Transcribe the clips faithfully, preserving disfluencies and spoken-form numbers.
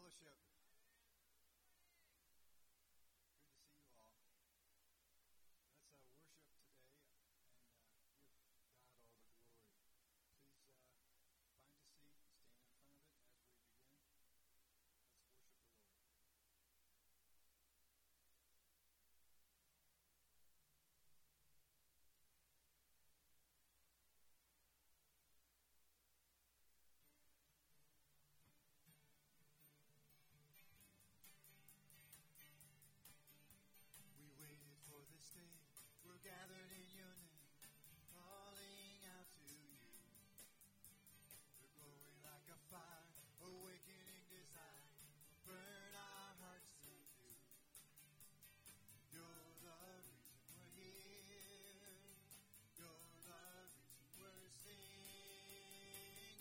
fellowship. Good to see you all. Let's uh, worship today and uh, give God all the glory. Please uh, find a seat and stand in front of it as we begin. Let's worship the Lord. We waited for this day. We're gathered in your name, calling out to you. Your glory like a fire, awakening desire, burn our hearts into. You're the reason we're here. You're the reason we're singing.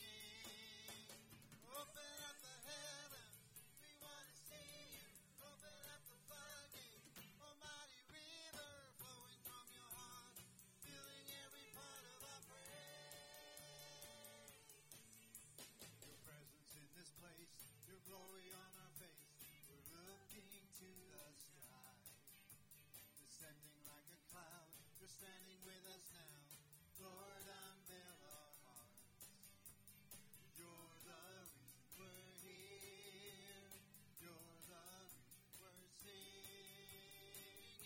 Open up the heavens, we want to see you. Open up the floodgates, almighty river flowing from your heart, filling every part of our praise. Your presence in this place, your glory on our face, we're looking to the sky. Descending like a cloud, you're standing with us now. Lord, unveil our hearts. You're the reason we're here. You're the reason we're singing.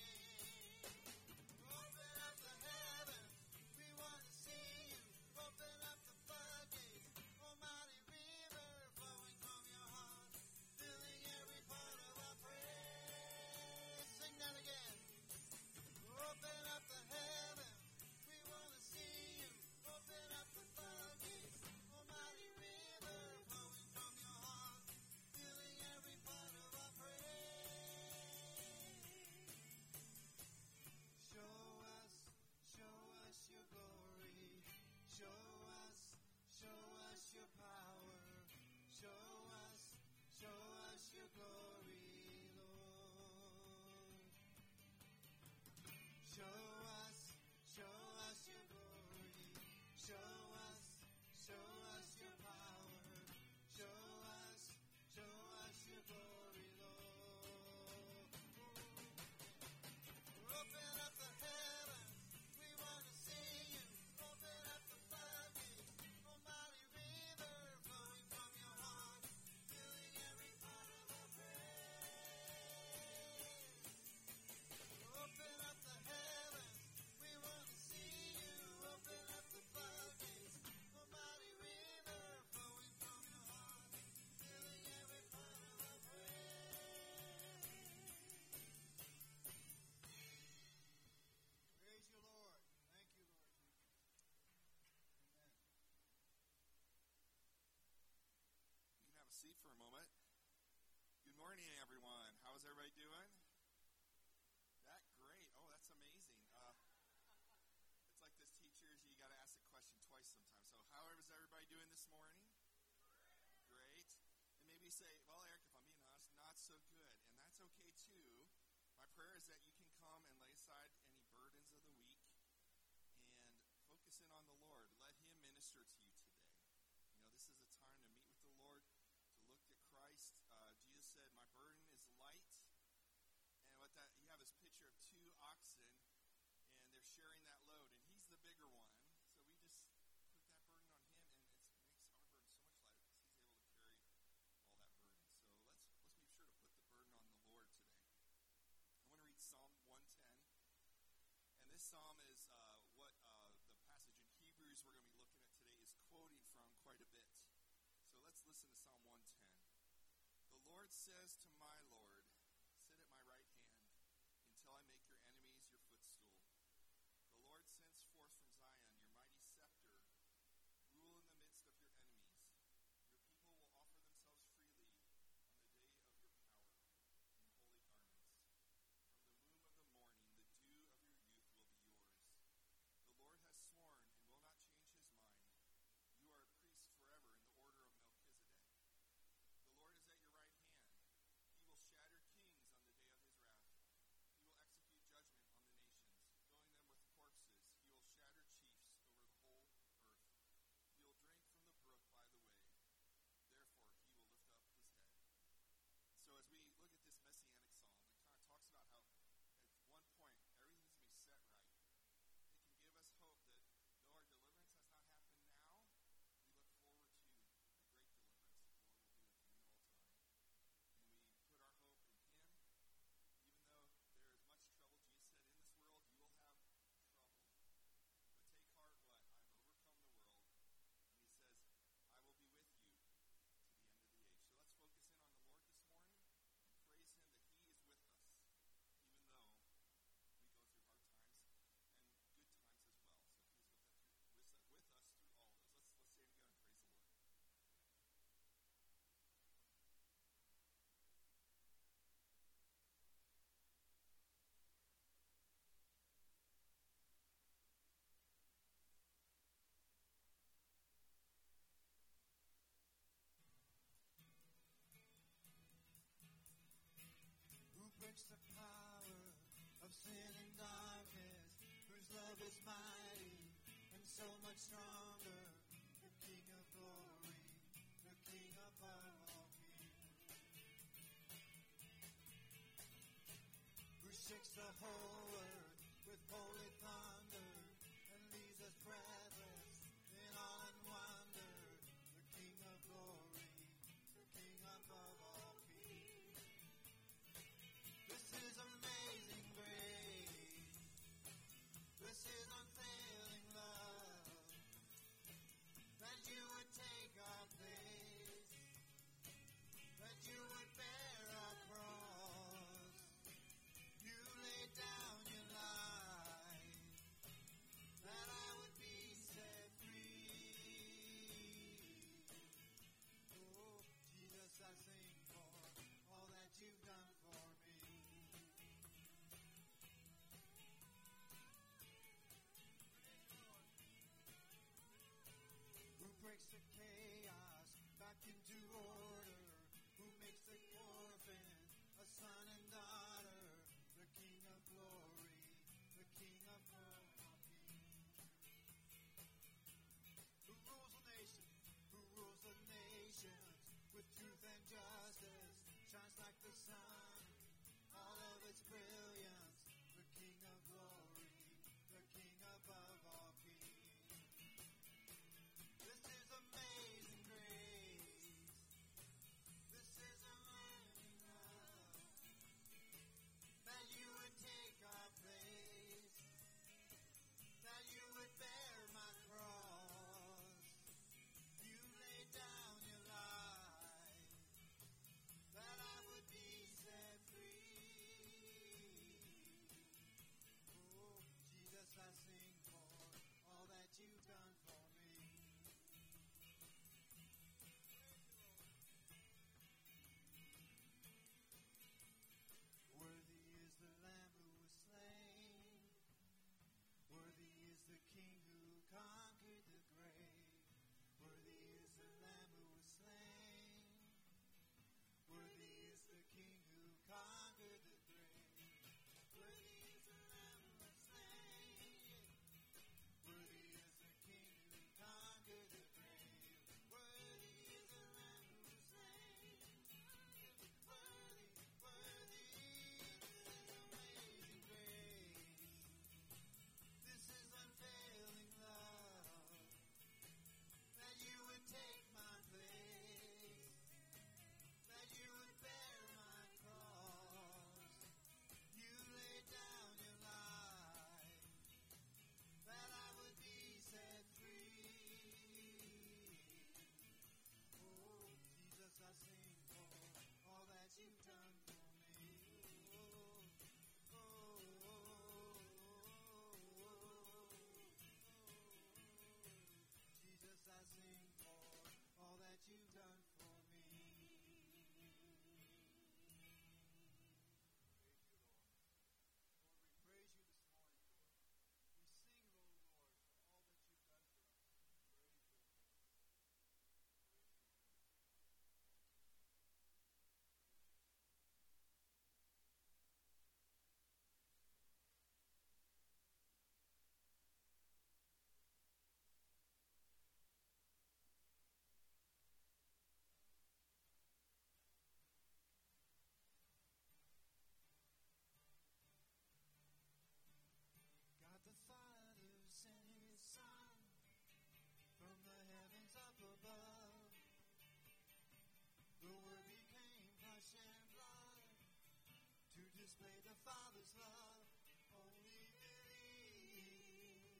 Open up the heavens, we want to see you. Open up the floodgates, almighty river flowing from your heart, filling every part of our praise. Sing that again. Open up the heavens, we want to see you. Open up the floodgates, almighty river flowing from your heart, filling every part of our praise. Show us, show us your glory. Show us, show us your power. Show us, show us your glory, Lord. Show us, show us your glory. Show us, show us your power. Show us, show us your glory, Lord. Open up the heavens, we want to see you. Open up the floodgates, almighty river flowing from your heart, filling every part of our praise. Open up the heavens, we want to see you. Open up the floodgates, almighty river flowing from your heart, filling every part of our praise. Praise you, Lord. Thank you, Lord Jesus. Amen. You can have a seat for a moment. Good morning, everyone. How's everybody doing? That great. Oh, that's amazing. Uh, it's like this teachers, you got to ask the question twice sometimes. So how is everybody doing this morning? Great. And maybe say, well, Eric, if I'm being honest, not so good. And that's okay, too. My prayer is that you can come and lay aside any burdens of the week and focus in on the Lord. Let him minister to you today. You know, this is a time to meet with the Lord, to look at Christ. Uh, Jesus said, my burden is light. And what that, you have this picture of two oxen, and they're sharing that load, and he's the bigger one. So we just put that burden on him, and it makes our burden so much lighter because he's able to carry all that burden. So let's let's be sure to put the burden on the Lord today. I want to read Psalm one ten, and this psalm is uh, what uh, the passage in Hebrews we're going to be looking at today is quoting from quite a bit. So let's listen to Psalm one ten. The Lord says to my Lord, sit at my right hand until I make your enemies your footstool. The Lord sends forth from Zion your mighty scepter. Rule in the midst of your enemies. Your people will offer themselves freely on the day of your power in holy garments. From the womb of the morning, the dew of your youth will be yours. The Lord has sworn and will not change his mind. You are a priest forever in the order of Melchizedek. The Lord is at your right hand. He will shatter breaks the power of sin and darkness, whose love is mighty and so much stronger. The King of glory, the King above all kings, who shakes the whole earth with holy thunder and leaves us breathless in awe and wonder. The King of glory, the King above all kings. This is amazing grace. This is unfailing love, that you would take our place, that you would bear our cross. You laid down your life, that I would be set free. Oh, Jesus, I sing for all that you've done for me. Who breaks the chaos back into order, who makes the orphan a son and daughter. The King of glory, the King of all kings, who rules the nation, who rules the nations with truth and justice, shines like the sun, all of its brilliance. The King of glory, the King above all kings. This is amazing grace. This is amazing love, that you would take our place, that you would bear my cross. You laid down your life, that I would be set free. Oh, Jesus, I sing for all that you've done for me. Worthy is the Lamb who was slain. Worthy is the King who conquered the grave. Worthy is the Lamb who was slain. Worthy is the King who conquered the grave. Worthy is the Lamb who was slain. Worthy is the King who conquered the grave. Worthy is the Lamb who was slain. Worthy, worthy, this is amazing grace. This is unfailing love, that you would take my place, that you would bear my cross. You laid down your life, that I would be set free. Oh, Jesus, I sing for all that you've done for me. Oh, oh, oh, Jesus, I sing for all that you've done for me. Thank you, Lord. Lord, we praise you this morning, Lord. We sing, Lord, Lord, for all that you've done for us. Praise you, Lord. God the Father sent his Son from the heavens up above. The Word became flesh and blood to display the Father's love. Only believe.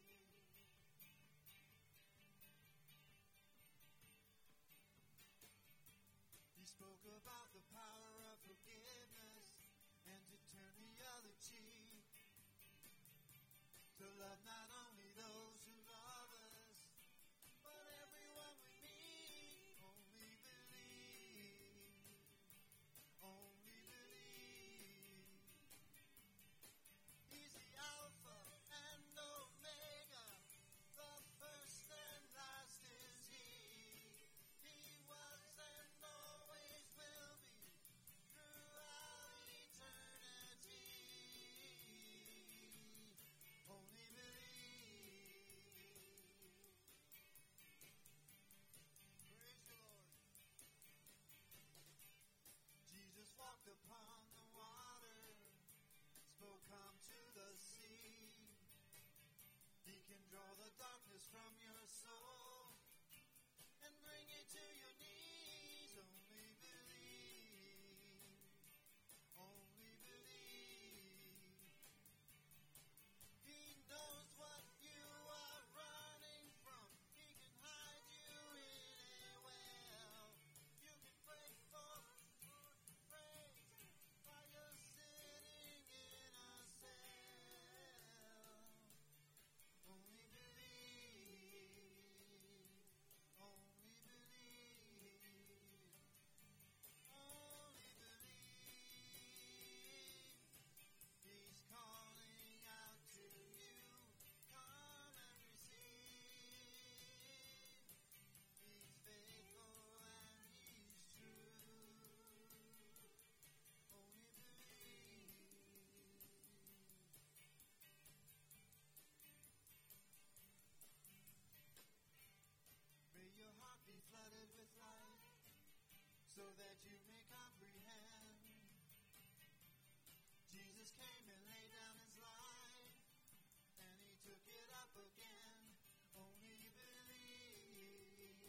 He spoke about the power of forgiveness and to turn the other cheek, to love not only those who love us, but everyone we meet. Only believe, only believe. He's the Alpha and Omega, the first and last is He. He was and always will Draw the darkness from your soul and bring it to your knees. Only believe. Only believe. He knows what you are running from. He can hide you anywhere. You can pray for praise while you're sitting in a cell. Only believe. Only believe. Only believe. He's calling out to you. Come and receive. He's faithful and he's true. Only believe. May your heart be flooded with light so that you may comprehend. Jesus came and laid down his life and he took it up again. Only believe.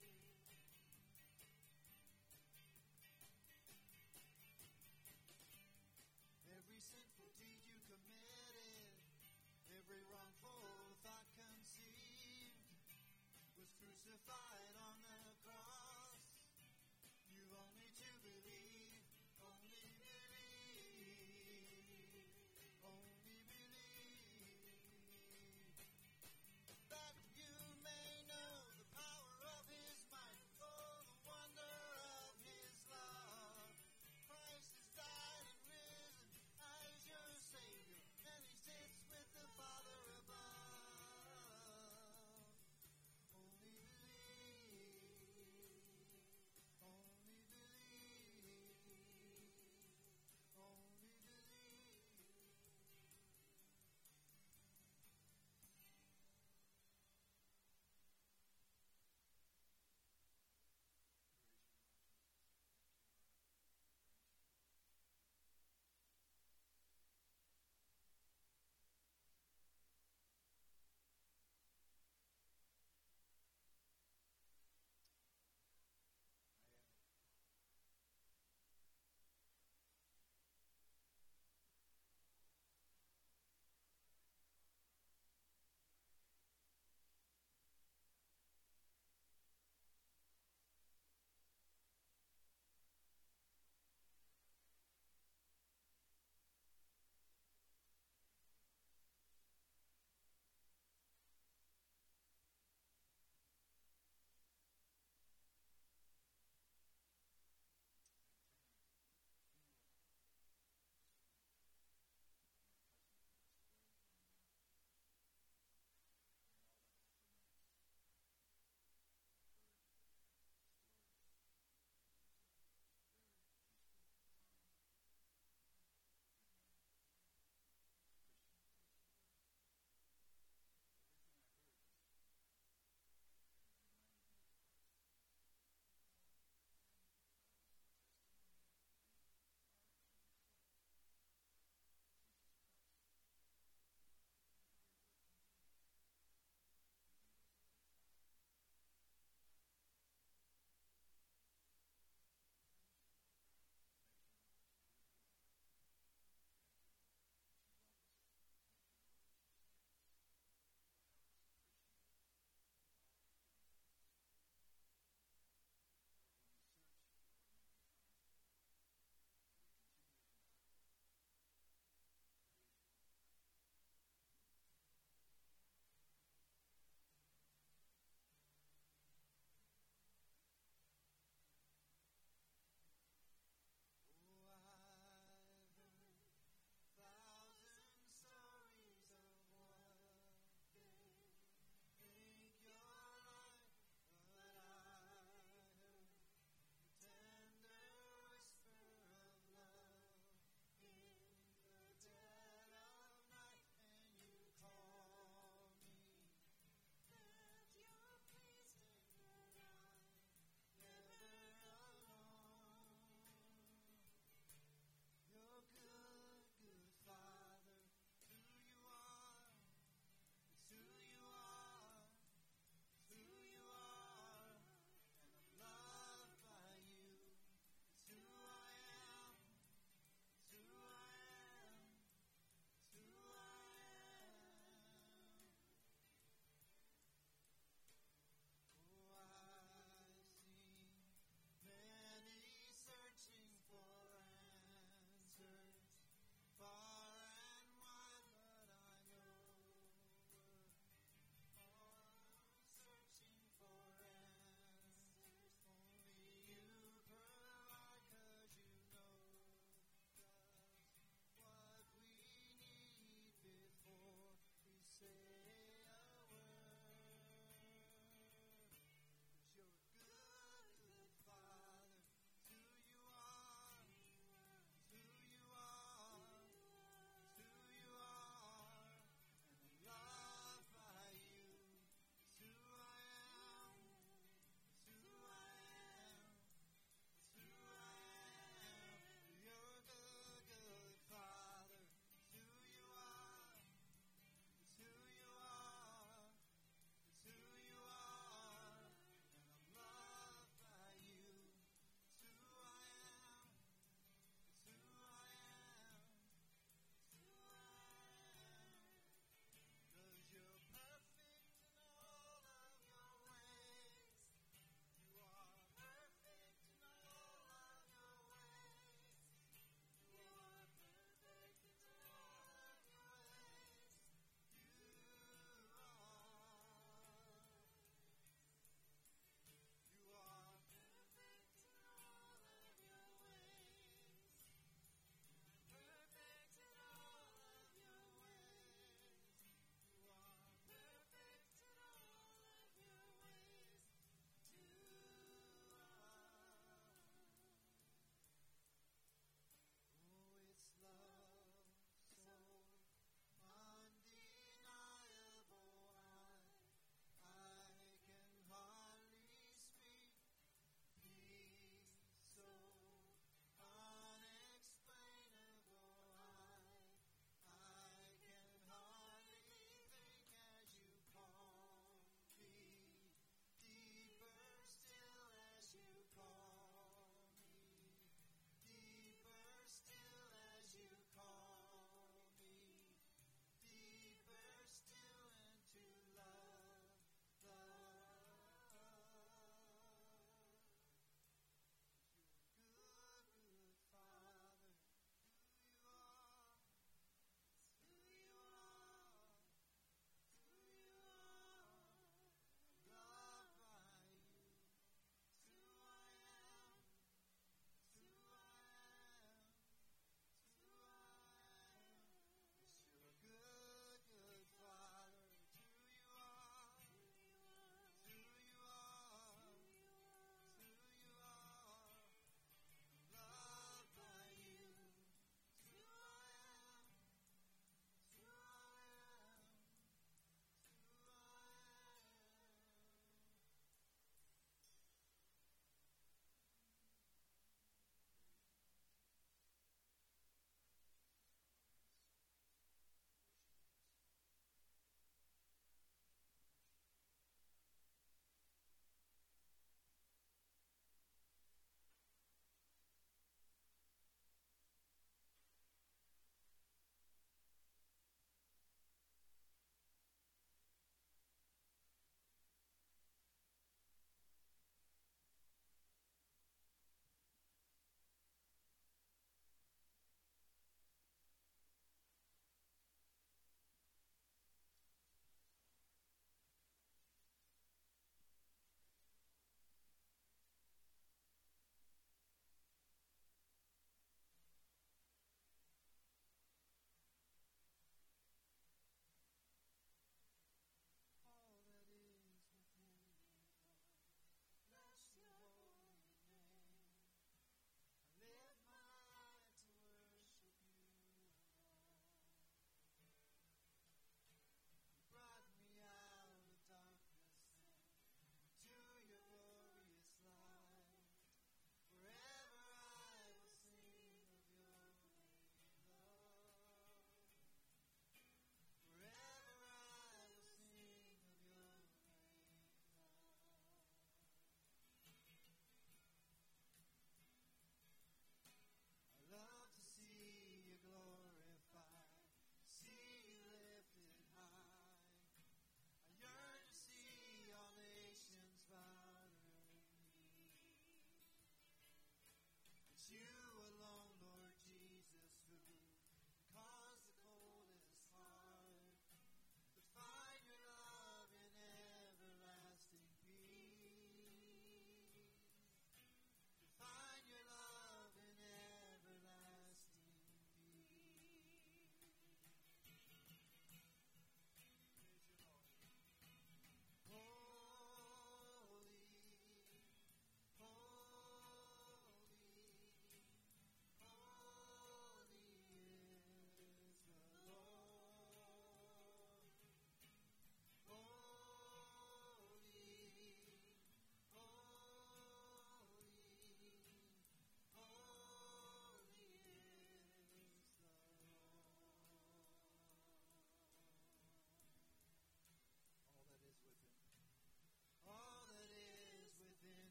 Every sinful deed you committed, every wrongful thought conceived, was crucified on the cross. You've only to believe. Only believe. Only believe. That you may know the power of his might. Oh, the wonder of his love. Christ has died and risen as your Savior, and he sits with the Father above. Only believe.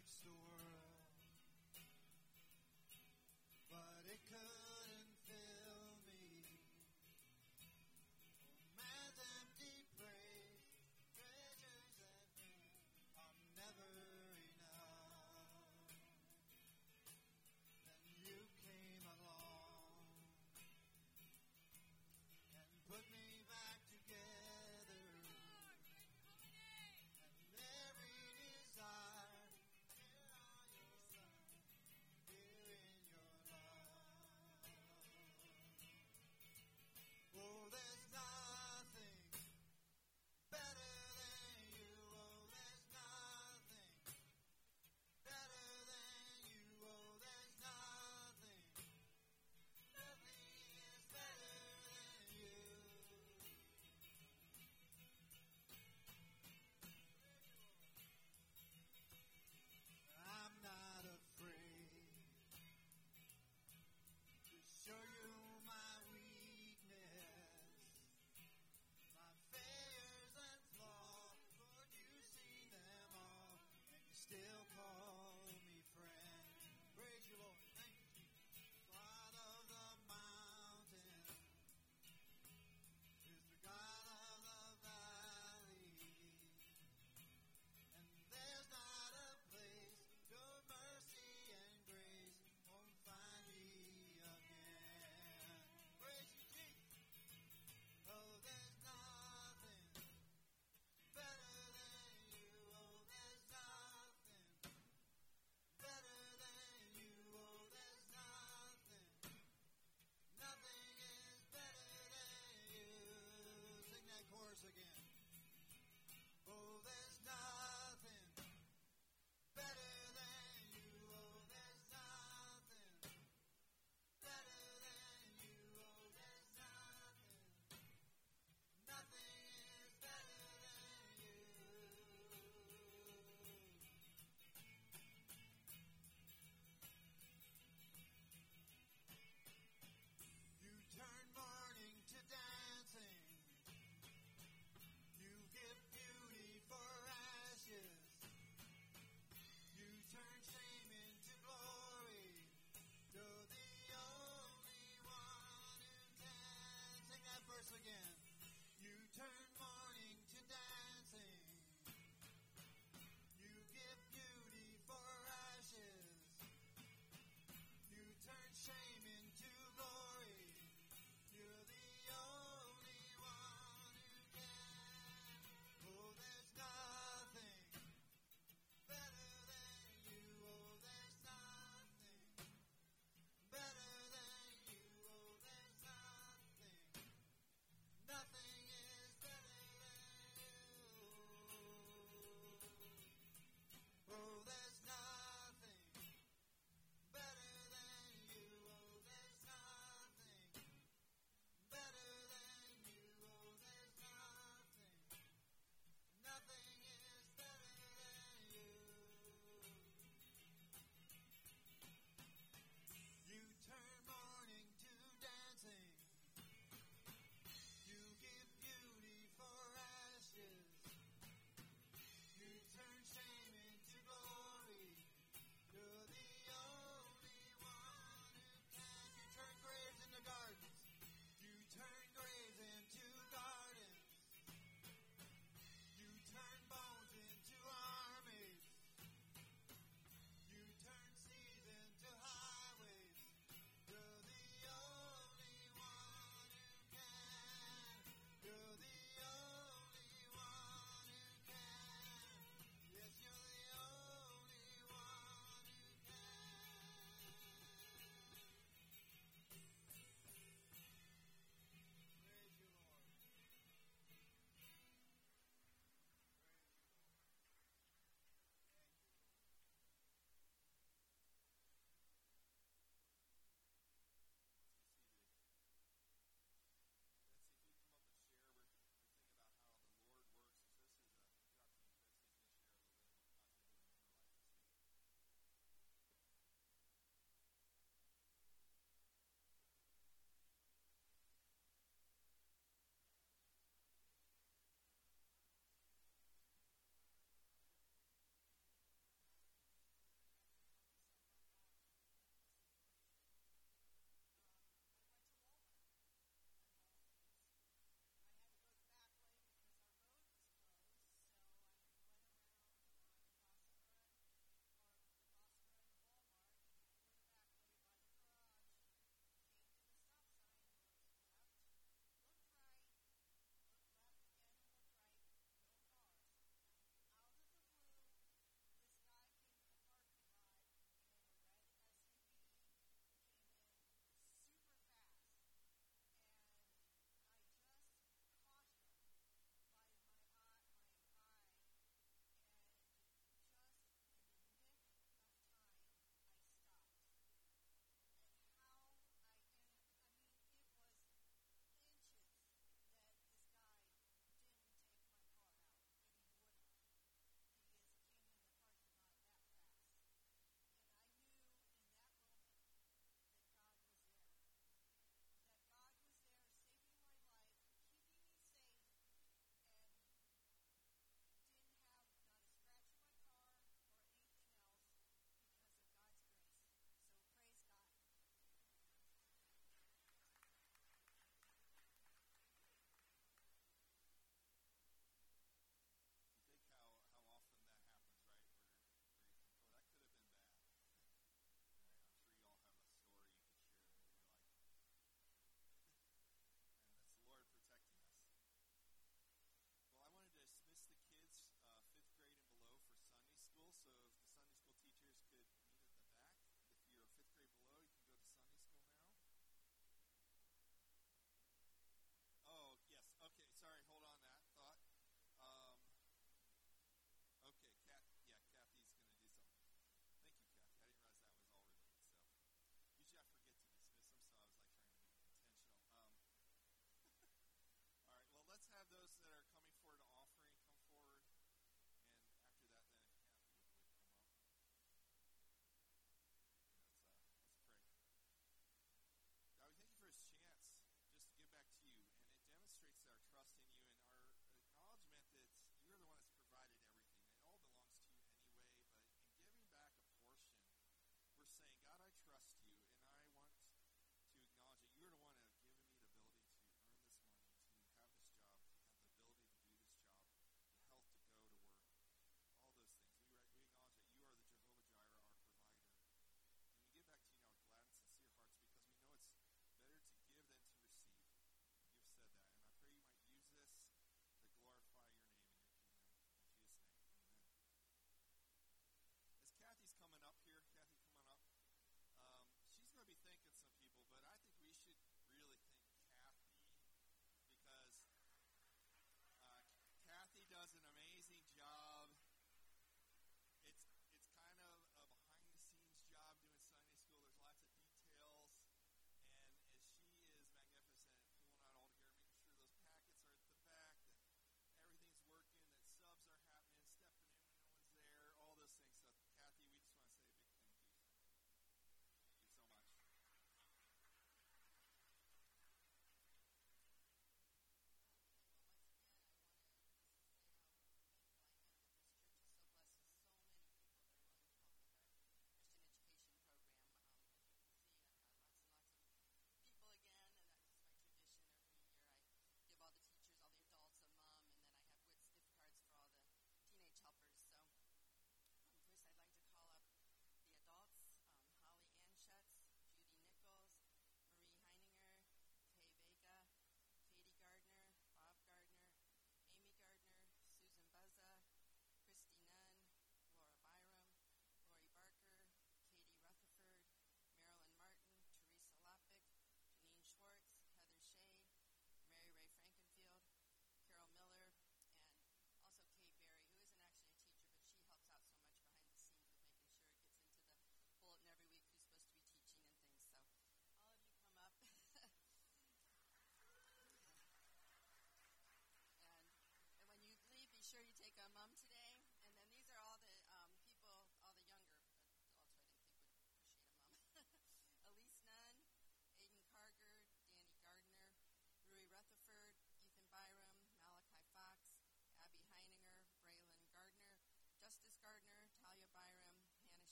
searched the world, but it couldn't fill me. Man's empty praise, treasures that are never enough. Then you came along and put me back together. And every desire, here I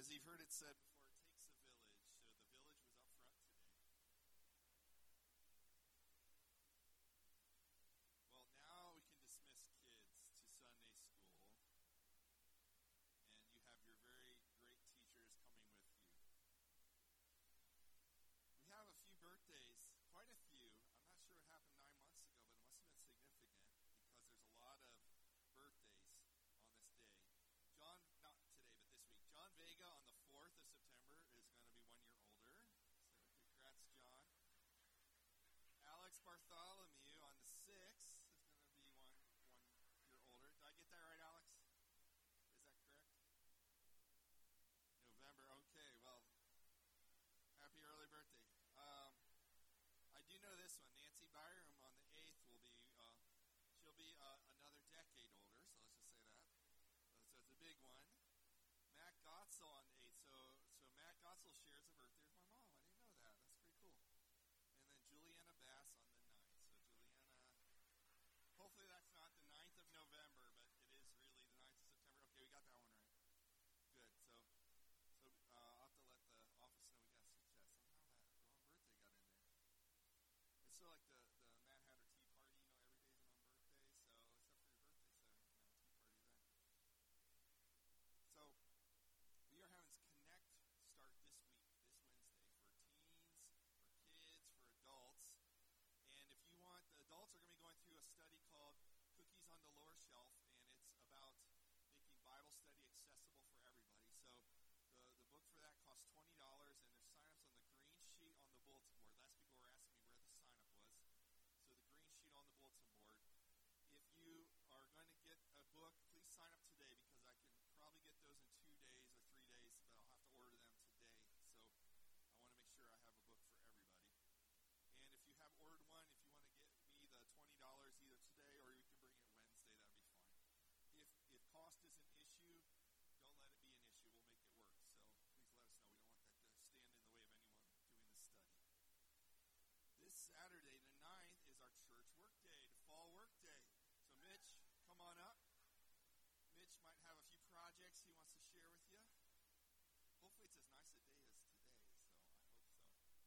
As you've heard it said before, it takes a village. So the village was up front today. Well, now we can dismiss kids to Sunday school. And you have your very great teachers coming with you. We have a few birthdays, quite a few. I'm not sure what happened nine months ago, but it must have been significant because there's a lot of birthdays on this day. John, not today, but this week. John Vega on the fourth of September is going to be one year older. So congrats, John. Alex Bartholomew on the sixth is going to be one one year older. Did I get that right, Alex? Is that correct? November. Okay, well, happy early birthday. Um, I do know this one. Nancy Byram on the eighth will be, uh, she'll be uh, another decade older, so let's just say that. So it's a big one. Matt Gotzel on the eighth. So, so Matt Gotzel shares a birthday with my mom. I didn't know that. That's pretty cool. And then Juliana Bass on the ninth. So Juliana, hopefully that's not the ninth of November, but it is really the ninth of September. Okay, we got that one right. Good. So, so uh, I'll have to let the office know we got to switch that. Somehow that wrong birthday got in there. It's sort of like the, the Mad Hatter Tea Party, you know, every day's an own birthday, so except for your birthday, so you can have a tea party then. So we are having Connect start this week, this Wednesday, for teens, for kids, for adults. And if you want, the adults are going to be going through a study called Cookies on the Lower Shelf, and it's about making Bible study accessible for everybody. So the, the book for that costs twenty dollars, and there's sign-ups on the green sheet on the bulletin board. Last people were asking me where the sign-up was. So the green sheet on the bulletin board. If you are going to get a book, please sign up today because I can probably get those in two days or three days, but I'll have to order them today. So I want to make sure I have a book for everybody. And if you have ordered one, if you want to get me the twenty dollars either today or you can bring it Wednesday, that would be fine. If if cost is an issue, don't let it be an issue. We'll make it work. So please let us know. We don't want that to stand in the way of anyone doing the study. This Saturday, the ninth, is our church work day, the fall work day. So Mitch, come on up. Mitch might have a few projects he wants to share with you. Hopefully it's as nice a day as today, so I hope so.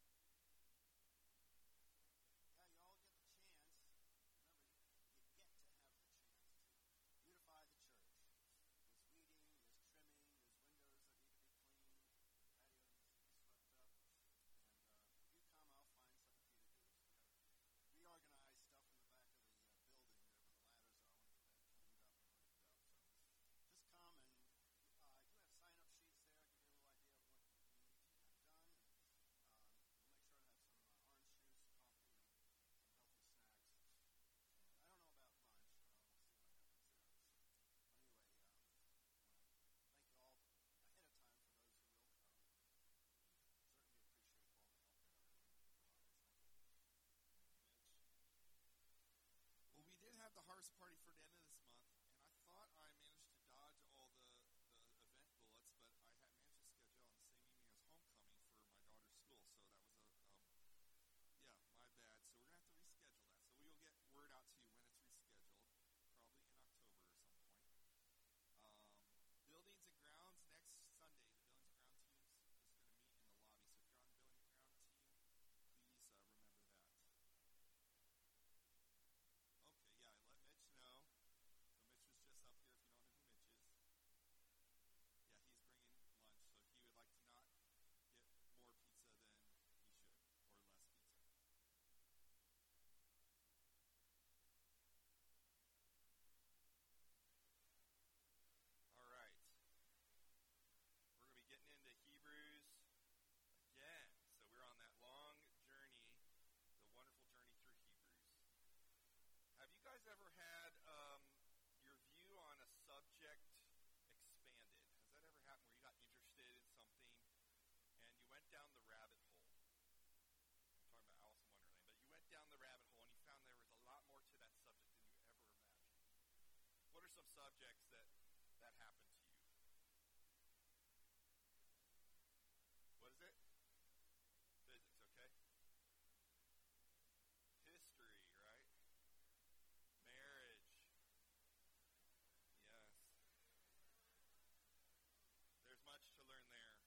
Yeah, you all get the chance. Remember, you get to have the chance to beautify the church. There's weeding, there's trimming, there's windows that need to be cleaned, patio needs to be swept up. And uh, if you come, I'll find something for you to do. So we got to reorganize stuff in the back of the uh, building there where the ladders are. I want to get that cleaned up and ripped up. So just come, and uh, I do have sign-up sheets there. Give you a little idea of what you need to have done. And, um, we'll make sure to have some uh, orange juice, coffee, and some healthy snacks. And I don't know about lunch. Uh, we'll see what happens there. So, anyway, um, I want to thank you all ahead of time for those who will come. And certainly appreciate all the help that everyone provides. Thank you. Mitch. Well, we did have the harvest party for the end of this month, and I thought I managed to dodge all the, the event bullets, but I had managed to schedule on the same evening as homecoming for my daughter's school, so that was a, um, yeah, my bad. So we're going to have to reschedule that. So we will get word out to you when it's rescheduled, probably in October or some point. Um, buildings and grounds next Sunday. The buildings and ground team is going to meet in the lobby, so if you're on the building and ground team, please uh, remember that. Okay, yeah, let Mitch know. So Mitch was just up here if you don't know who Mitch is. Yeah, he's bringing lunch, so he would like to not get more pizza than he should, or less pizza. All right. We're going to be getting into Hebrews again. So we're on that long journey, the wonderful journey through Hebrews. Have you guys ever had um, your view on a subject expanded? Has that ever happened where you got interested in something and you went down the rabbit hole? I'm talking about Alice in Wonderland, but you went down the rabbit hole and you found there was a lot more to that subject than you ever imagined. What are some subjects that, that happened to you? What is it? Physics, okay? History, right? Marriage. Yes. There's much to learn there.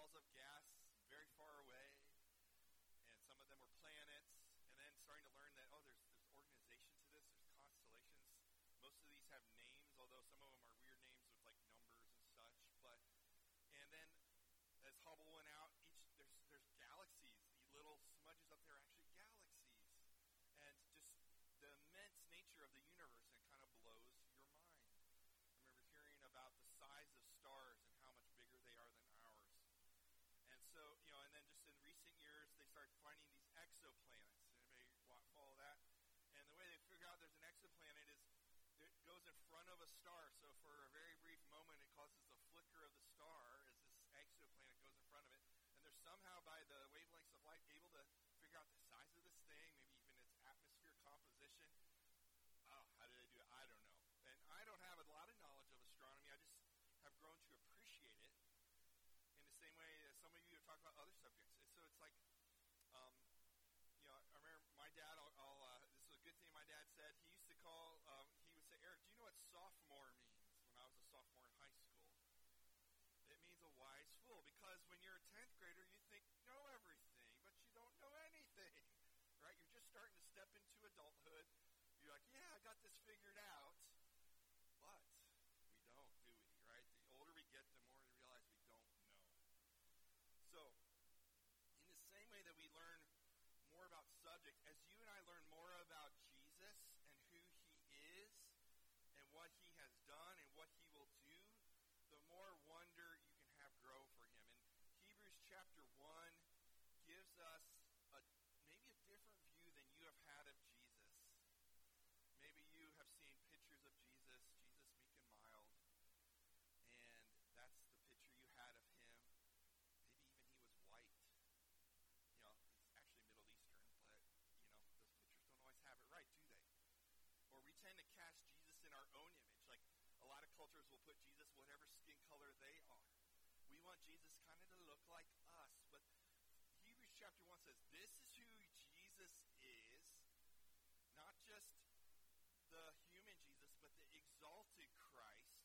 wells of gas very far away, and some of them were planets, and then starting to learn that, oh, there's, there's organization to this, there's constellations. Most of these have names, although some of them are weird names with like numbers and such. But and then as Hubble went out, each there's there's galaxies. The little smudges up there are actually galaxies, and just the immense nature of the universe, and it kind of blows your mind. I remember hearing about the size of stars and how much bigger they are than ours. And so, you know, and then just in recent years, they started finding these exoplanets. Anybody wa- follow that? And the way they figure out there's an exoplanet is it goes in front of a star. So for a very brief moment, it causes the flicker of the star as this exoplanet goes in front of it. And they're somehow, by the wavelengths of light, able to figure out the size of this thing, maybe even its atmosphere composition. Oh, how did they do it? I don't know. And I don't have a lot of knowledge of astronomy. I just have grown to appreciate it in the same way as some of you have talked about other subjects. And so it's like, um, you know, I remember my dad, I'll, I'll, uh, this was a good thing my dad said. He used to call, um, he would say, Eric, do you know what sophomore means? When I was a sophomore in high school. It means a wise fool, because when you're a tenth grader, you think you know everything, but you don't know anything, right? You're just starting to step into adulthood. You're like, yeah, I got this figured out, but we don't, do we, right? The older we get, the more we realize we don't know. So, in the same way that we learn more about subjects, as you and I learn more about Jesus and who he is and what he has done and what he will do, the more wonder you can have grow for him. And Hebrews chapter one gives us a, maybe a different view than you have had of Jesus. Maybe you have seen pictures of Jesus, Jesus meek and mild, and that's the picture you had of him. Maybe even he was white. You know, he's actually Middle Eastern, but, you know, those pictures don't always have it right, do they? Or we tend to cast Jesus in our own image. Like, a lot of cultures will put Jesus whatever skin color they are. We want Jesus kind of to look like us. But Hebrews chapter one says, this is who Jesus is. Not just the human Jesus, but the exalted Christ,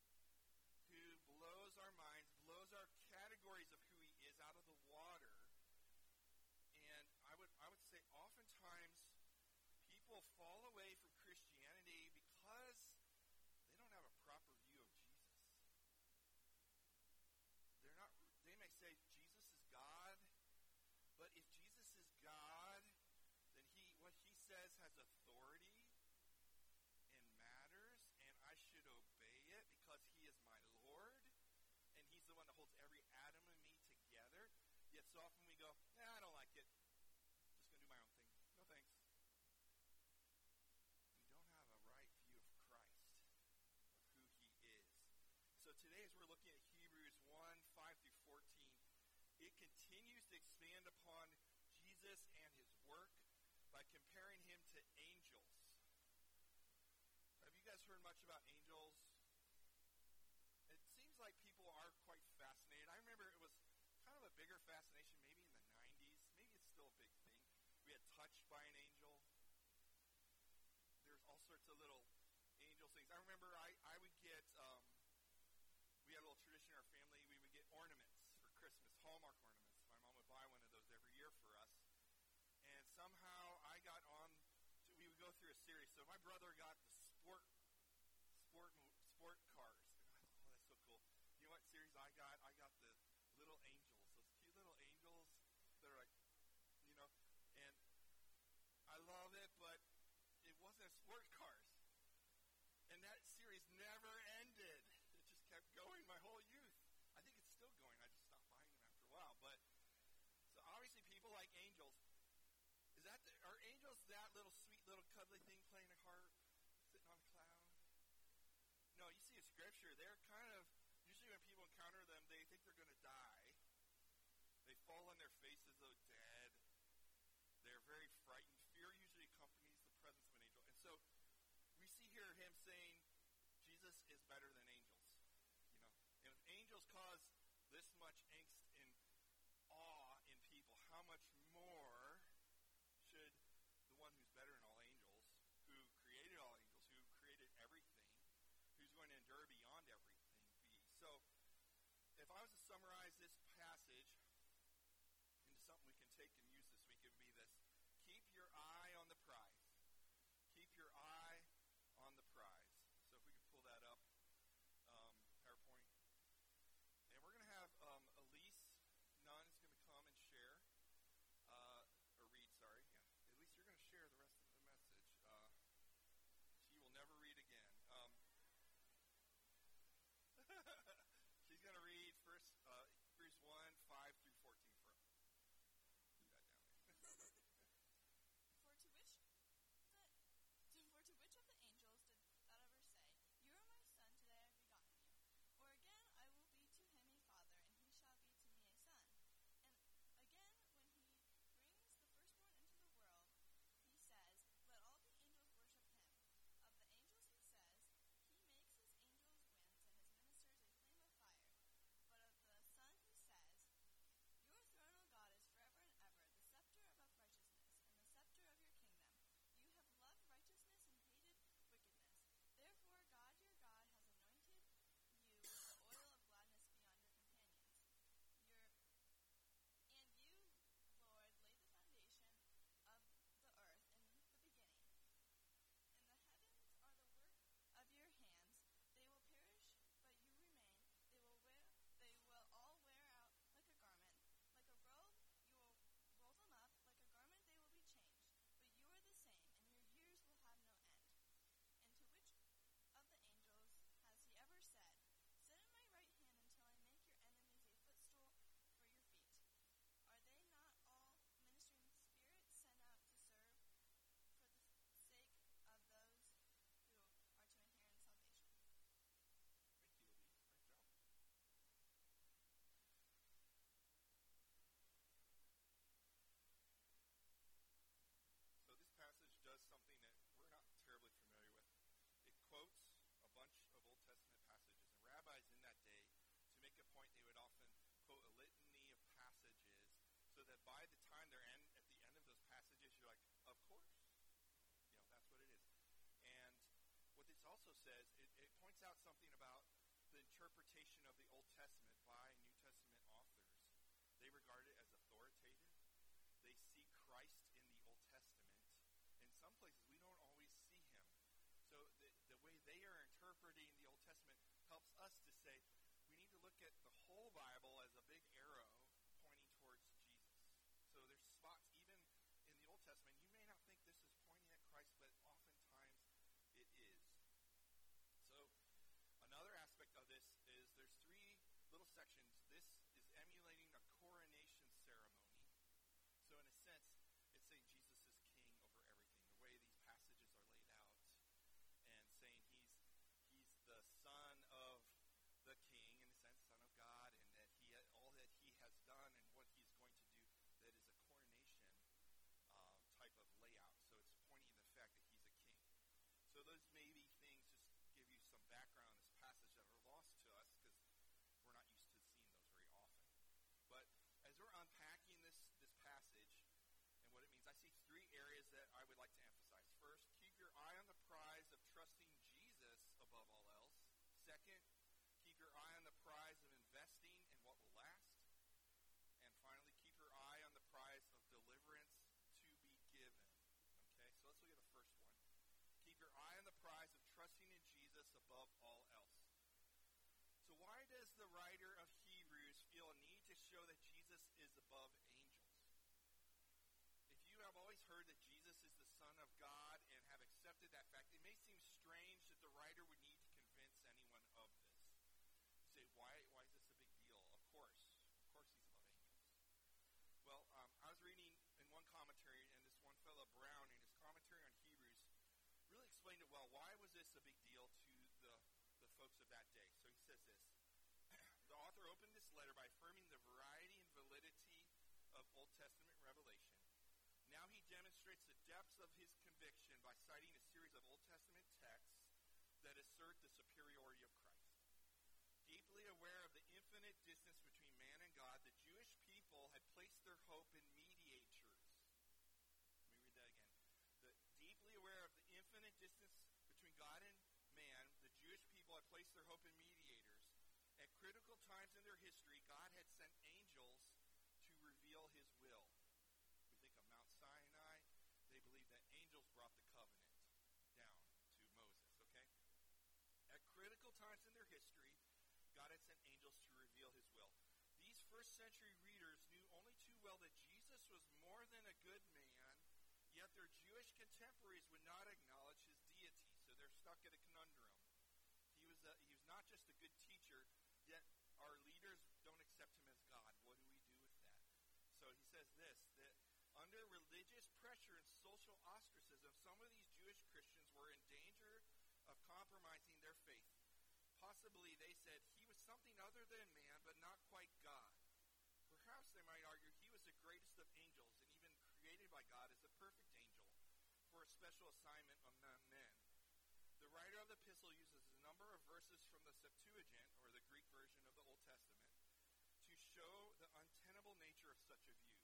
who blows our minds, blows our categories of who he is out of the water. And I would I would say oftentimes people fall away from Christianity because they don't have a proper view of Jesus. They're not. They may say Jesus is God, but if Jesus is God, then he what he says has authority and matters, and I should obey it because he is my Lord, and he's the one that holds every atom of me together. Yet so often we go, nah, I don't like it. Just gonna do my own thing. No thanks. We don't have a right view of Christ, of who he is. So today, as we're looking at Hebrews one, five through fourteen, it continues to expand upon Jesus and his work by comparing him to angels. Have you guys heard much about angels? It seems like people are quite fascinated. I remember it was kind of a bigger fascination maybe in the nineties. Maybe it's still a big thing. We had Touched by an Angel. There's all sorts of little angel things. I remember I, I would get, um, we had a little tradition in our family. We would get ornaments for Christmas, Hallmark ornaments. My mom would buy one of those every year for us. And somehow I got on, to, we would go through a series. So my brother got the sport, sport, sport cars. And I thought, oh, that's so cool. You know what series I got? I got the little angels, those cute little angels that are like, you know, and I love it, but it wasn't sport cars. And that series never ended. It just kept going my whole youth. I think it's still going. I just stopped buying them after a while. But so obviously people like angels. Is that the, are angels that little sweet little cuddly thing playing a harp, sitting on a cloud? No, you see in Scripture, they're kind of, usually when people encounter them, they think they're going to die. They fall on their faces, though dead. They're very frightened. Fear usually accompanies the presence of an angel. And so we see here him saying Jesus is better than angels. You know, and if angels cause this much angst and awe in people, how much more should the one who's better than all angels, who created all angels, who created everything, who's going to endure beyond everything, be? So if I was to summarize this passage by the time they're end, at the end of those passages, you're like, of course. You know, that's what it is. And what this also says, it, it points out something about the interpretation of the Old Testament by New Testament authors. They regard it as authoritative. They see Christ in the Old Testament. In some places, we don't always see him. So the, the way they are interpreting the Old Testament helps us to say, we need to look at the whole Bible as a big arrow pointing towards Jesus. So there's spots even in the Old Testament, you may not think this is pointing at Christ, but oftentimes it is. So another aspect of this is there's three little sections. This is emulating a coronation ceremony. So in a sense, it's saying Jesus is king over everything. The way these passages are laid out, and saying he's he's the son of the king, in a sense, son of God, and that he all that he has done and what he's going to do, that is a coronation uh, type of layout. So it's pointing to the fact that he's a king. So those may be things, just give you some background on this passage that are lost to us because we're not used to seeing those very often. But as we're unpacking this this passage and what it means, I see three areas that I would like to emphasize. First, keep your eye on the prize of trusting Jesus above all else. Second, keep your eye on the prize of investing in what will last. And finally, keep your eye on the prize of deliverance to be given. Okay, so let's look at the first one. Keep your eye on the prize of trusting in Jesus above all else. So why does the writer of Hebrews feel a need to show that Jesus is above angels? If you have always heard that Jesus is the Son of God and have accepted that fact, it may seem strange that the writer would need to convince anyone of this. You say, why, why is this a big deal? Of course. Of course he's above angels. Well, um, I was reading in one commentary, and this one fellow, Brown, in his commentary on Hebrews, really explained it well. Why was this a big deal to the, the folks of that day? So he says this. The author opened this letter by affirming the variety and validity of Old Testament revelation. Now he demonstrates the depths of his conviction by citing a series of Old Testament texts that assert the superiority of Christ. Deeply aware of the infinite distance between man and God, the Jewish people had placed their hope in mediators. Let me read that again. The, deeply aware of the infinite distance between God and man, the Jewish people had placed their hope in mediators. At critical times in their history, God had sent angels to reveal his will. We think of Mount Sinai. They believed that angels brought the covenant down to Moses, okay? At critical times in their history, God had sent angels to reveal his will. These first century readers knew only too well that Jesus was more than a good man, yet their Jewish contemporaries would not acknowledge his deity, so they're stuck at a conundrum. He was, a, he was not just a good teacher, yet our leaders don't accept him as God. What do we do with that? So he says this, that under religious pressure and social ostracism, some of these Jewish Christians were in danger of compromising their faith. Possibly, they said, he was something other than man, but not quite God. Perhaps, they might argue, he was the greatest of angels and even created by God as a perfect angel for a special assignment among men. The writer of the epistle uses a number of verses from the Septuagint, or the Greek version of the Old Testament, to show the untenable nature of such a view.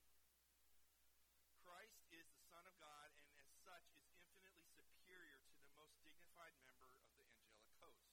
Christ is the Son of God, and as such is infinitely superior to the most dignified member of the angelic host.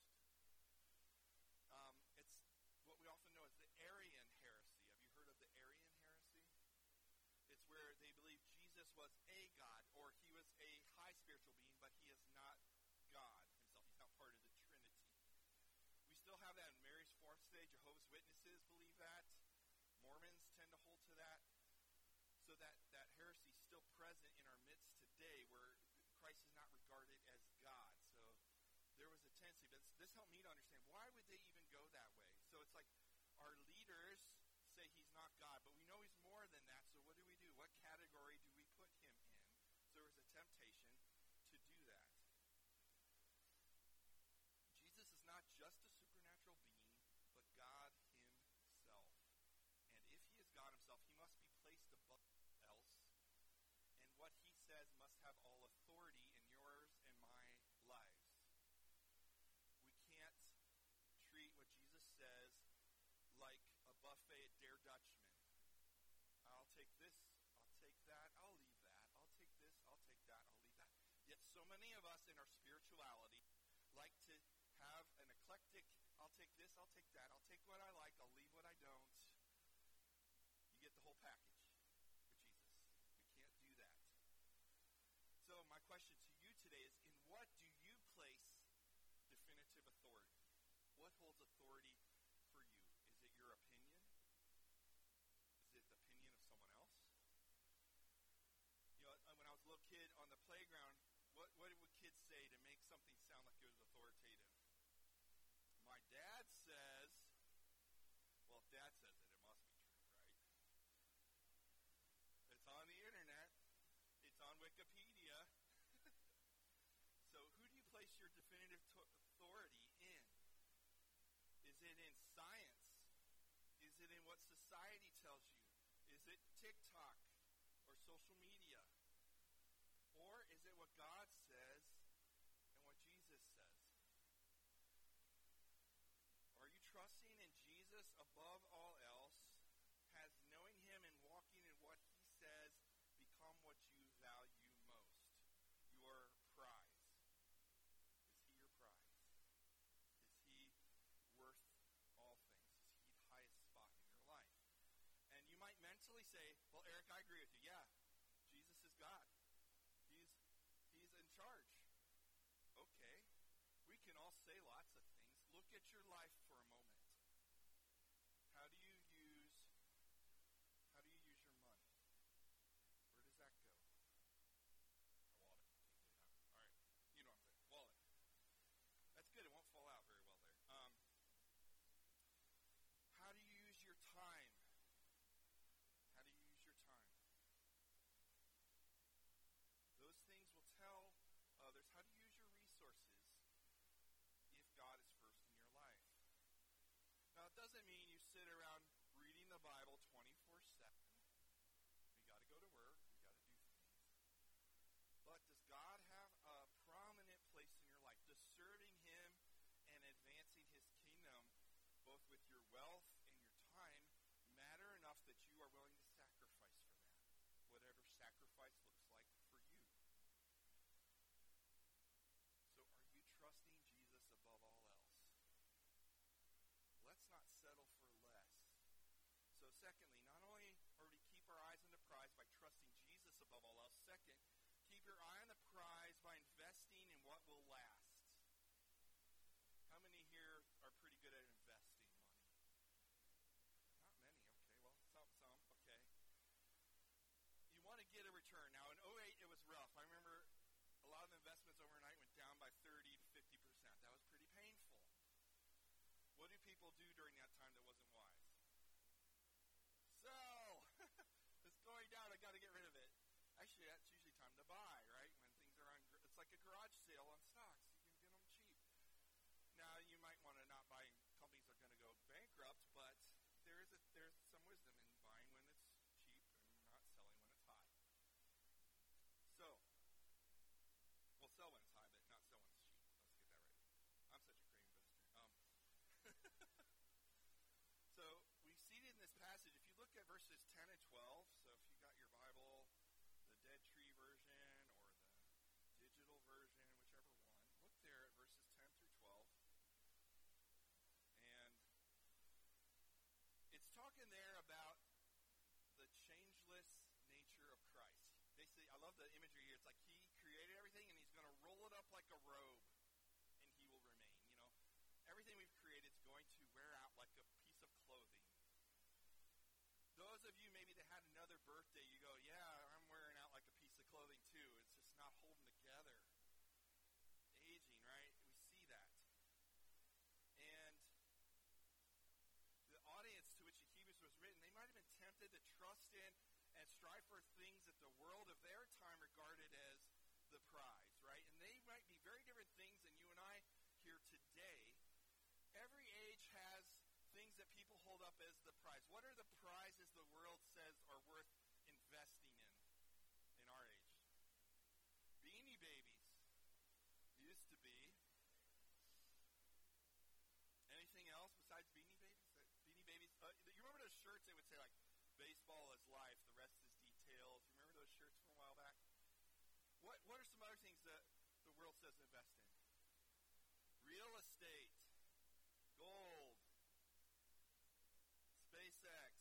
Um, it's what we often know as the Arian heresy. Have you heard of the Arian heresy? It's where they believe Jesus was a God, or he was a high spiritual being, but he is not God himself. He's not part of the Trinity. We still have that in Mary's fourth day. Jehovah's Witnesses believe that. Mormons tend to hold to that. So that, that heresy is still present in our midst today, where Christ is not regarded as God. So there was a tendency, but this helped me to understand, why would they even go that way? So it's like our leaders say he's not God, but we know he's more than that, so what do we do? What category do we put him in? So there was a temptation to do that. Jesus is not just a supernatural being, but God himself. And if he is God himself, he must be placed above else, and what he says must have all authority in yours and my lives. We can't treat what Jesus says like a buffet so many of us in our spirituality like to have an eclectic, I'll take this, I'll take that, I'll take what I like, I'll leave what I don't. You get the whole package with Jesus. We can't do that. So my question to you today is, in what do you place definitive authority? What holds authority for you? Is it your opinion? Is it the opinion of someone else? You know, when I was a little kid on the playground, what, what would kids say to make something sound like it was authoritative? My dad says, well, if dad says it, it must be true, right? It's on the internet. It's on Wikipedia. So who do you place your definitive to- authority in? Is it in science? Is it in what society tells you? Is it TikTok or social media? Or is it what God says and what Jesus says? Are you trusting in Jesus above all else? Has knowing him and walking in what he says become what you value most? Your prize. Is he your prize? Is he worth all things? Is he the highest spot in your life? And you might mentally say, well, Eric, I agree with you. Yeah, Jesus is God. He's he's in charge. Okay. We can all say lots of things. Look at your life for a moment. How do you use how do you use your money? Where does that go? A wallet. All right. You know what I'm saying. Wallet. That's good. It won't fall out very well there. Um, how do you use your time? How do you use your time? Those things will tell others. How do you use your resources if God is first in your life? Now, it doesn't mean you sit around reading the Bible twenty-four seven. You got to go to work. You got to do things. But does God have a prominent place in your life? Does serving him and advancing his kingdom, both with your wealth and your time, matter enough that you are willing to sacrifice for that? Whatever sacrifice looks like for you. So are you trusting Jesus above all else? Let's not settle for less. So secondly, not only are we to keep our eyes on the prize by trusting Jesus above all else, second, keep your eye on the prize by investing in what will last. How many here are pretty good at investing money? Not many. Okay, well, some, some, okay. You want to get a return. Now, in oh eight, it was rough. I remember a lot of investments overnight went down by thirty to fifty percent. That was pretty painful. What do people do during that time that wasn't wise? Sell! It's going down. I got to get rid of it. Actually, that's usually time to buy, right? When things are on, it's like a garage sale on stocks. You can get them cheap. Now, you might want to not buy companies that are going to go bankrupt, but there is a, there's some wisdom in buying when it's cheap and not selling when it's high. So, well, sell when it's high, but not sell when it's cheap. Let's get that right. I'm such a great investor. Um, so, we see it in this passage. If you look at verses ten and twelve, so if you got your Bible, the Dead Tree version or the digital version, whichever one, look there at verses ten through twelve. And it's talking there about the changeless nature of Christ. Basically, I love the imagery here. It's like he created everything and he's going to roll it up like a robe and he will remain. You know, everything we've created is going to wear out like a piece of clothing. Those of you maybe that had another birthday, you go, yeah, I'm wearing out like a piece of clothing too. It's just not holding together. Aging, right? We see that. And the audience to which Hebrews was written, they might have been tempted to trust in and strive for things that the world of their time regarded as the prize, right? And they might be very different things than you and I here today. Every age has things that people hold up as the prize. What are the prizes the world says are worth investing in in our age? Beanie Babies used to be. Anything else besides Beanie Babies? Uh, Beanie Babies. Uh, you remember those shirts? They would say like, "Baseball is life. The rest is details." You remember those shirts from a while back? What What are some other things that says invest in? Real estate, gold, SpaceX.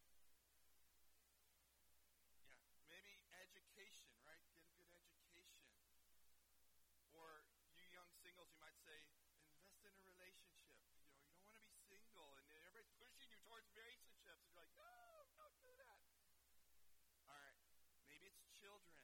Yeah, maybe education, right? Get a good education. Or you young singles, you might say, invest in a relationship. You know, you don't want to be single, and everybody's pushing you towards relationships. And you're like, no, don't do that. All right, maybe it's children.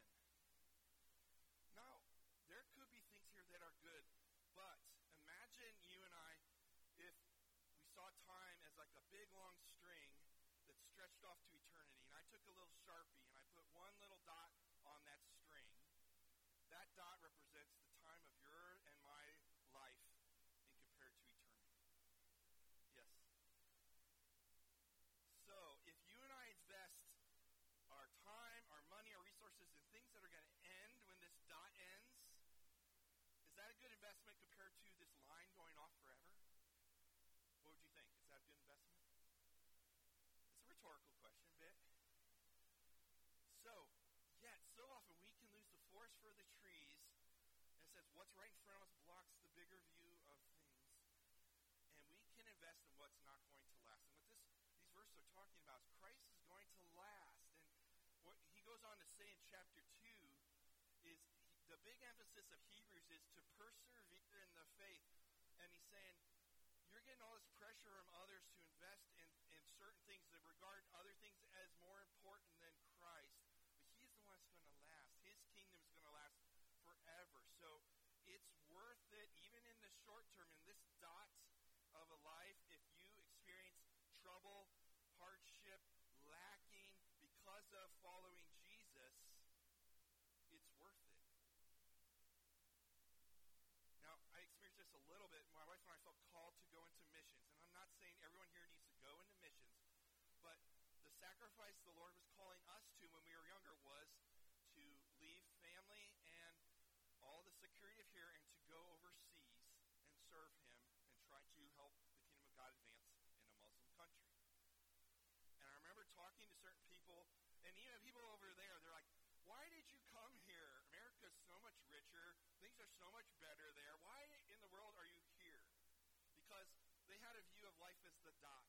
Now, there could be things here that are good, but imagine you and I, if we saw time as like a big long string that stretched off to eternity, and I took a little Sharpie and I put one little dot on that string. That dot represents the time of your and my life in compared to eternity. Yes. So, if you and I invest our time, our money, our resources in things that are going to end when this dot ends, is that a good investment compared to this line going off forever? What would you think? Is that a good investment? It's a rhetorical question, a bit. So, yet, so often we can lose the forest for the trees, and it says what's right in front of us blocks the bigger view of things, and we can invest in what's not going to last. And what this these verses are talking about is Christ is going to last, and what he goes on to say in chapter two is he, the big emphasis of Hebrews is to persevere in the faith, and he's saying you're getting all this pressure from others to invest in, in certain things that regard other things as more important than Christ. He's the one that's going to last. His kingdom is going to last forever. So it's worth it, even in the short term, in this dot of a life, if you experience trouble, hardship, lacking because of following Jesus, it's worth it. Now, I experienced this a little bit. My wife and I felt called to go into missions. And I'm not saying everyone here needs to go into missions, but the sacrifice the Lord was calling us to when we were younger was to leave family and all the security of here and to go overseas and serve Him and try to help the kingdom of God advance in a Muslim country. And I remember talking to certain people, and even people over there, they're like, why did you come here? America's so much richer. Things are so much better there. Why in the world are you here? Because they had a view of life as the dot.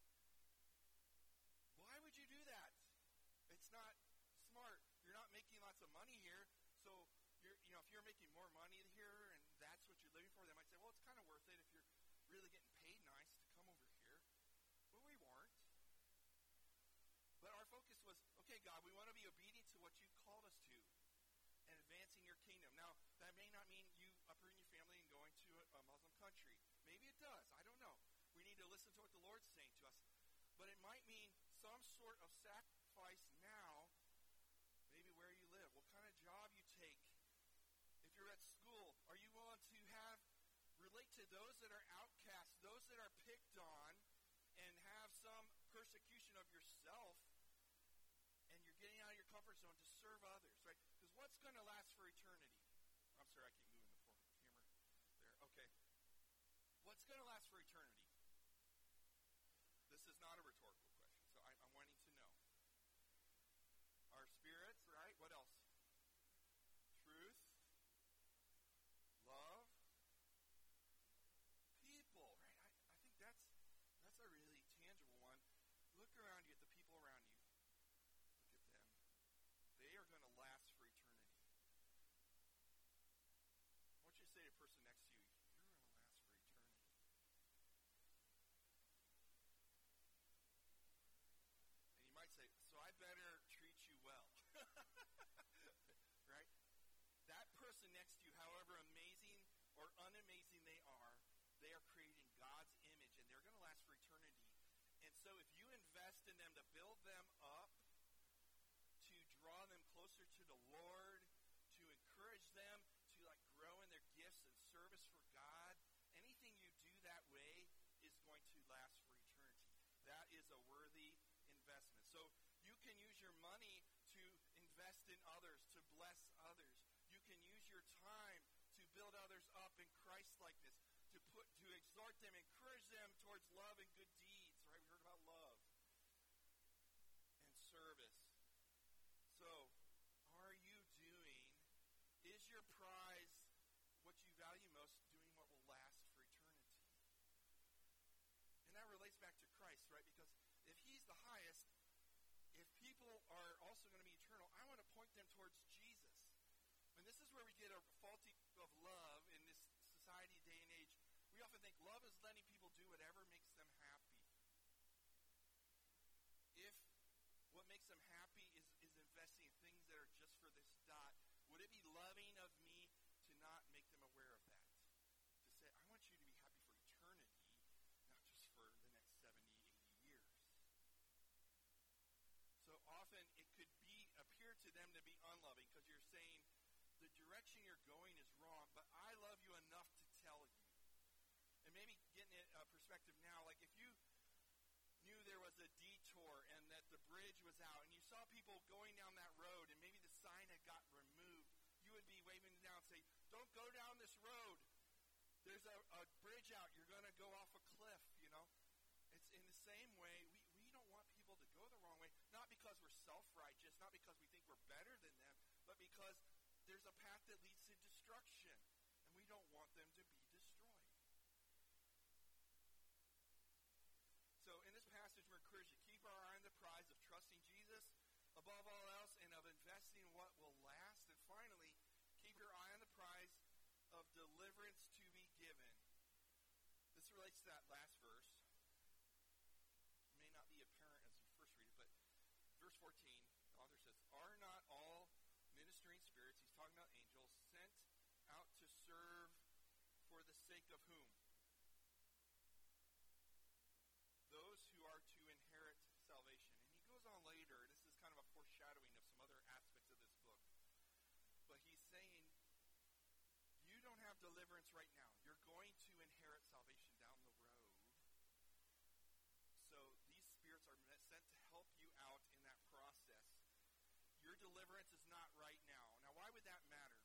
Why would you do that? It's not smart. You're not making lots of money here. So, you're, you know, if you're making more money here and that's what you're living for, they might say, well, it's kind of worth it if you're really getting paid nice to come over here. But we weren't. But our focus was, okay, God, we want to be obedient to what you've called us to and advancing your kingdom. Now, that may not mean you uprooting your family and going to a, a Muslim country. Maybe it does. I don't know. We need to listen to what the Lord's saying to us. But it might mean some sort of sacrifice now, maybe where you live, what kind of job you take. If you're at school, are you willing to have, relate to those that are outcast, those that are picked on, and have some persecution of yourself, and you're getting out of your comfort zone to serve others, right? Because what's going to last for eternity? I'm sorry, I keep moving the camera there. Okay. What's going to last for eternity? This is not a rhetorical question, so I, I'm wanting to know. Our spirits, right? What else? Truth, love, people, right? I, I think that's that's a really tangible one. Look around you at the people around you. Look at them. They are going to last for eternity. I want you to say to the person next to you, you're going to last for eternity. And you might say, so I better treat you well. Right? That person next to you, however amazing or unamazing they are, they are created in God's image, and they're going to last for eternity. And so if you invest in them to build them up, to draw them closer to the Lord, to encourage them to like grow in their gifts and service for God, anything you do that way is going to last for eternity. That is a worthy investment. So you can use your money to invest in others, to bless others. You can use your time to build others up in Christ-likeness, to put to exhort them, encourage them towards love and good deeds, right? We heard about love and service. So, are you doing, is your prize that relates back to Christ, right? Because if he's the highest, if people are also going to be eternal, I want to point them towards Jesus. And this is where we get a faulty of love in this society, day and age. We often think love is letting people do whatever makes them happy. If what makes them happy is, is investing in things that are just for this dot, would it be loving of me to not make them aware of that? To say, I want you to be happy for eternity, not just for the next seventy, eighty years. So often it could be appear to them to be unloving because you're saying the direction you're going is wrong, but I love you enough to tell you. And maybe getting it a perspective now, like if you knew there was a detour and that the bridge was out and you saw people going down that road and maybe the sign had got removed, you would be waving it down and say, don't go down this road. There's a, a bridge out. You're going to go off a cliff, you know. It's in the same way, we, we don't want people to go the wrong way, not because we're self-righteous, not because we think we're better than them, but because there's a path that leads to destruction, and we don't want them to be destroyed. So in this passage, we're encouraged to keep our eye on the prize of trusting Jesus above all else and of investing in what will last. And finally, keep your eye on the prize of deliverance to be given. This relates to that last verse. It may not be apparent as you first read it, but verse fourteen, the author says, are not all ministering spirits, he's talking about angels, sent out to serve for the sake of whom? Those who are to inherit salvation. And he goes on later, this is kind of a foreshadowing of some other aspects of this book. But he's saying, you don't have deliverance right now. You're going to inherit salvation down the road. So these spirits are sent to help you out in that process. Your deliverance is not right now. Now, why would that matter?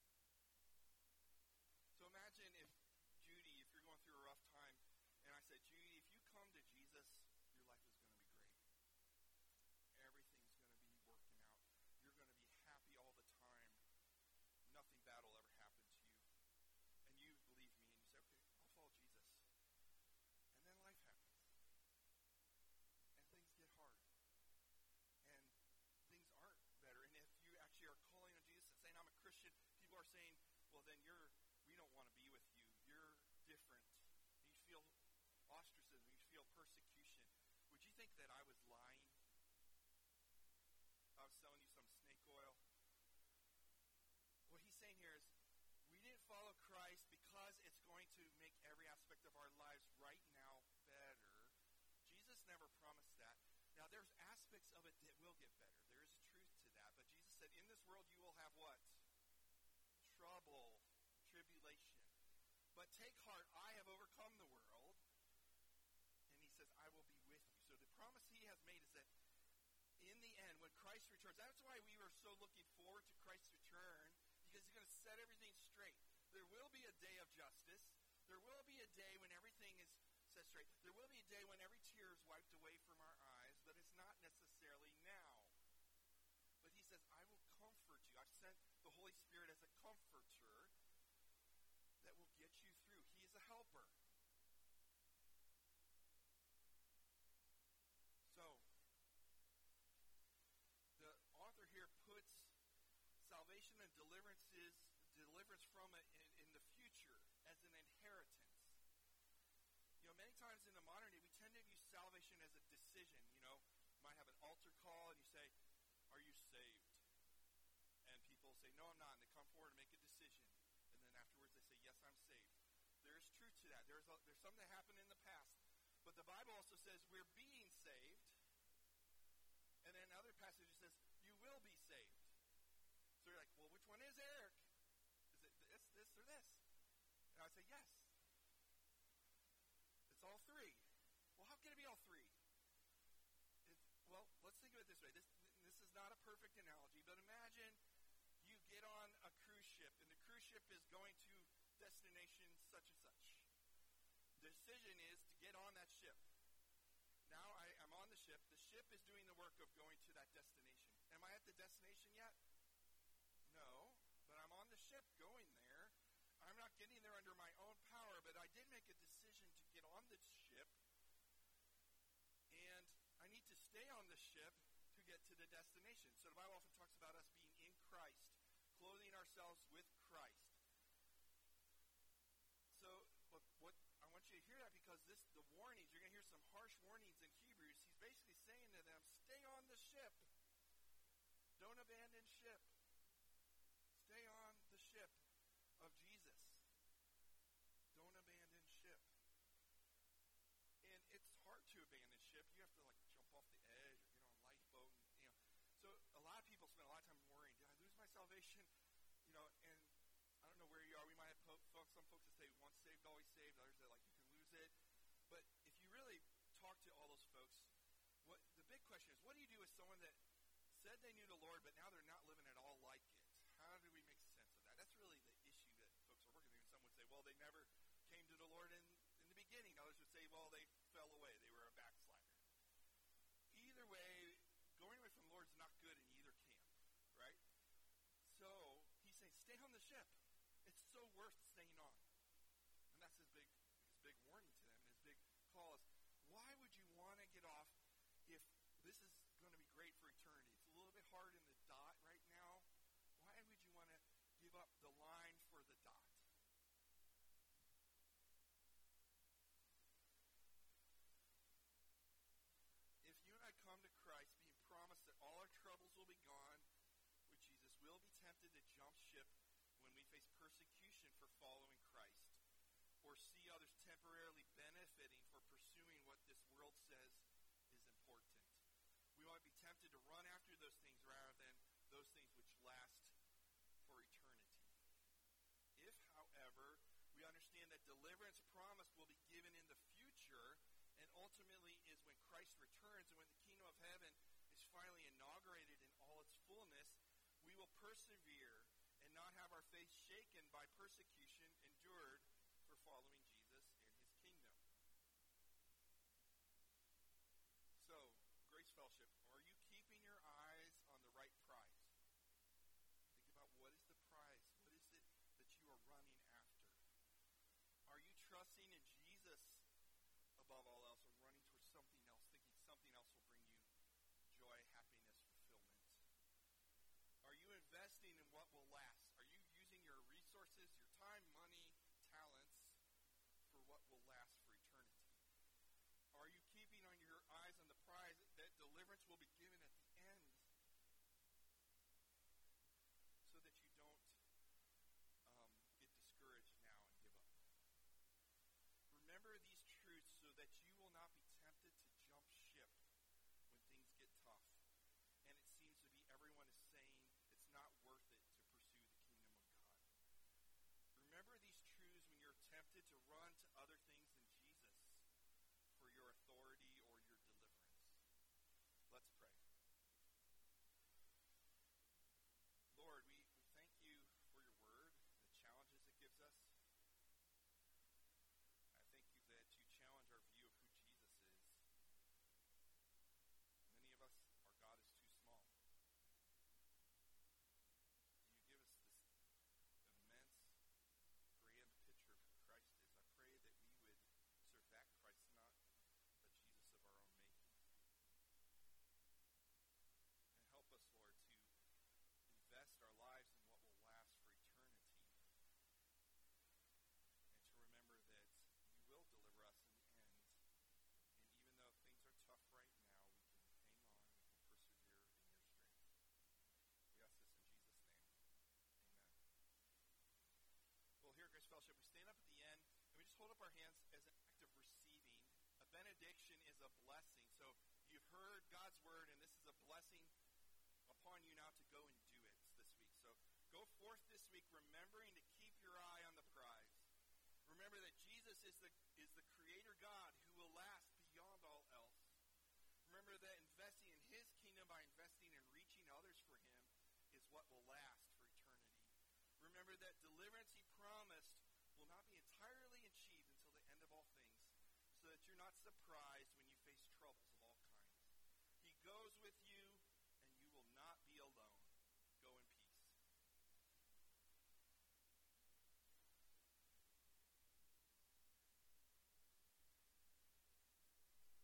So imagine if Judy, if you're going through a rough time, and I said, Judy, if you come to Jesus, your life is going to be great. Everything's going to be working out. You're going to be happy all the time. Nothing bad will ever happen to you. And you believe me, and you say, okay, I'll follow Jesus. And then life happens. And things get hard. And things aren't better. And if you actually are calling on Jesus and saying, I'm a Christian, people are saying, well, then you're, we don't want to be with you. You're different. You feel ostracism, you feel persecution. Would you think that I was lying? I was selling you some snake oil. What he's saying here is, we didn't follow Christ because it's going to make every aspect of our lives right now better. Jesus never promised that. Now, there's aspects of it that will get better. There is truth to that. But Jesus said, in this world you will have what? Trouble, tribulation. But take heart, I have overcome the world. And he says, I will be with you. So the promise he has made is that in the end, when Christ returns, that's why we were so looking forward to Christ's return, because he's going to set everything straight. There will be a day of justice. There will be a day when everything is set straight. There will be a day when every tear is wiped away from our eyes, but it's not necessarily now. But he says, I will comfort you. I've sent the Holy Spirit as a comforter that will get you through. He is a helper. So, the author here puts salvation and deliverance is deliverance from it in, in the future as an inheritance. You know, many times in the modern day, we tend to view salvation as a decision. You know, you might have an altar call and you say, are you saved? And people say, no, I'm not. And they come forward and make a decision. And then afterwards they say, yes, I'm saved. There is truth to that. There's, a, there's something that happened in the past. But the Bible also says we're being saved. And then other passages says, you will be saved. So you're like, well, which one is Eric? Is it this, this, or this? And I would say, yes. It's all three. Well, how can it be all three? It's, well, let's think of it this way. This, this is not a perfect analogy, but imagine you get on a cruise ship, and the cruise ship is going to destination such and such. The decision is to get on that ship. Now I, I'm on the ship. The ship is doing the work of going to that destination. Am I at the destination yet? No, but I'm on the ship going there. I'm not getting there under my own power, but I did make a decision to get on this ship So the Bible often talks about us being in Christ, clothing ourselves with Christ. So what, what I want you to hear that because this the warnings, you're going to hear some harsh warnings in Hebrews. He's basically saying to them, stay on the ship. Don't abandon ship. Stay on the ship of Jesus. Don't abandon ship. And it's hard to abandon ship. You have to like jump off the edge or get on a lifeboat. And, you know, so a lot of people spend a lot of time worrying, did I lose my salvation? You know, and I don't know where you are. We might have po- folks, some folks that say once saved, always saved. Others that like you can lose it. But if you really talk to all those folks, what the big question is, what do you do with someone that said they knew the Lord, but now they're not living at all like it? How do we make sense of that? That's really the issue that folks are working through. Some would say, well, they never came to the Lord in, in the beginning. Others would say, well, they fell away. They were a backslider. Either way, going away from the Lord is not good in either camp, right? So he's saying, stay on the ship. It's so worth staying on. And that's his big, his big warning to them, and his big call is, why would you want to get off if this is going to be great for eternity? It's a little bit hard in the dot right now. Why would you want to give up the line for the dot? If you and I come to Christ being promised that all our troubles will be gone with Jesus, we'll be tempted to jump ship when we face persecution for following Christ, or see others temporarily benefiting for pursuing what this world says is important. We might be tempted to run after those things rather than those things which last for eternity. If, however, we understand that deliverance promised will be given in the future, and ultimately is when Christ returns and when the kingdom of heaven is finally inaugurated in all its fullness, we will persevere and not have our faith shaken by persecution endured for following Jesus and his kingdom. So, Grace Fellowship, are you keeping your eyes on the right prize? Think about, what is the prize? What is it that you are running after? Are you trusting in Jesus above all else, or running towards something else, thinking something else will bring you joy, happiness, fulfillment? Are you investing in what will last? Are you using your resources, your time, money, talents for what will last for eternity? Are you keeping on your eyes on the prize that deliverance will be given at the end, so that you don't um, get discouraged now and give up? Remember these truths so that you will not be tempted to jump ship when things get tough, and it seems to be everyone is saying it's not worth it to pursue the kingdom of God. Remember these truths when you're tempted to run to other things than Jesus for your authority or your deliverance. Let's pray. Lord, we, we thank you for your word, the challenges it gives us. I thank you that you challenge our view of who Jesus is. Many of us, our God is too small. You give us this immense, grand picture of who Christ is. I pray that we would serve that Christ, not a Jesus of our own making. And help us, Lord, to invest our lives in what will last for eternity, and to remember that you will deliver us in the end. And even though things are tough right now, we can hang on, we can persevere in your strength. We ask this in Jesus' name. Amen. Well, here at Grace Fellowship, we stand up at the end, and we just hold up our hands as an act of receiving. A benediction is a blessing. So you've heard God's word, and this is a blessing upon you now to go and do it this week. So go forth this week remembering to keep your eye on the prize. Remember that Jesus is the is the creator God who will last beyond all else. Remember that investing in his kingdom by investing in reaching others for him is what will last for eternity. Remember that deliverance he promised will not be entirely achieved until the end of all things, so that you're not surprised